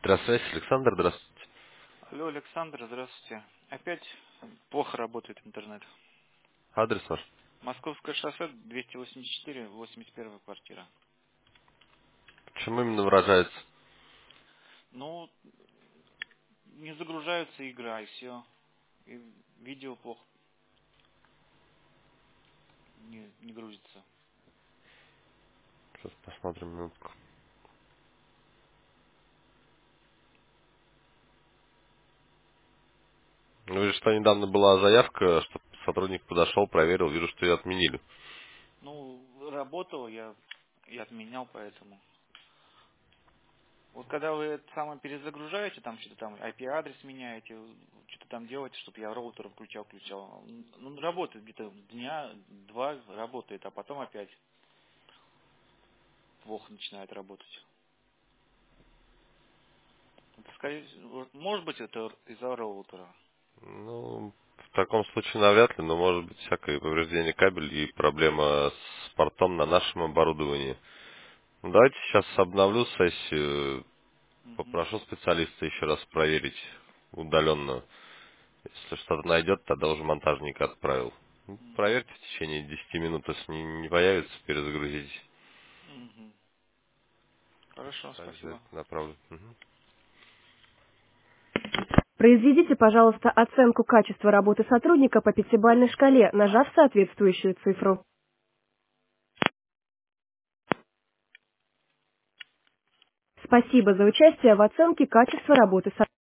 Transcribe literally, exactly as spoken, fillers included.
Электросвязь, Александр, здравствуйте. Алло, Александр, здравствуйте. Опять плохо работает интернет. Адрес ваш? Московское шоссе, двести восемьдесят четыре, восемьдесят первая квартира. Почему именно выражается? Ну, не загружаются игра, и все. И видео плохо не, не грузится. Сейчас посмотрим минутку. Ну, вижу, что недавно была заявка, что сотрудник подошел, проверил, вижу, что ее отменили. Ну, работал я и отменял, поэтому. Вот когда вы это самое перезагружаете, там что-то там ай пи-адрес меняете, что-то там делаете, чтобы я роутер включал-включал. Ну, работает где-то дня, два работает, а потом опять плохо начинает работать. Это, скорее всего, вот, может быть, это из-за роутера. Ну, в таком случае навряд ли, но может быть всякое повреждение кабеля и проблема с портом на нашем оборудовании. Ну, давайте сейчас обновлю сессию, Мгм. попрошу специалиста еще раз проверить удаленно. Если что-то найдет, тогда уже монтажника отправил. Ну, Мгм. проверьте в течение десяти минут, если не, не появится, перезагрузите. Мгм. Хорошо, спасибо. Обязательно направлю. Мгм. Произведите, пожалуйста, оценку качества работы сотрудника по пятибалльной шкале, нажав соответствующую цифру. Спасибо за участие в оценке качества работы сотрудника.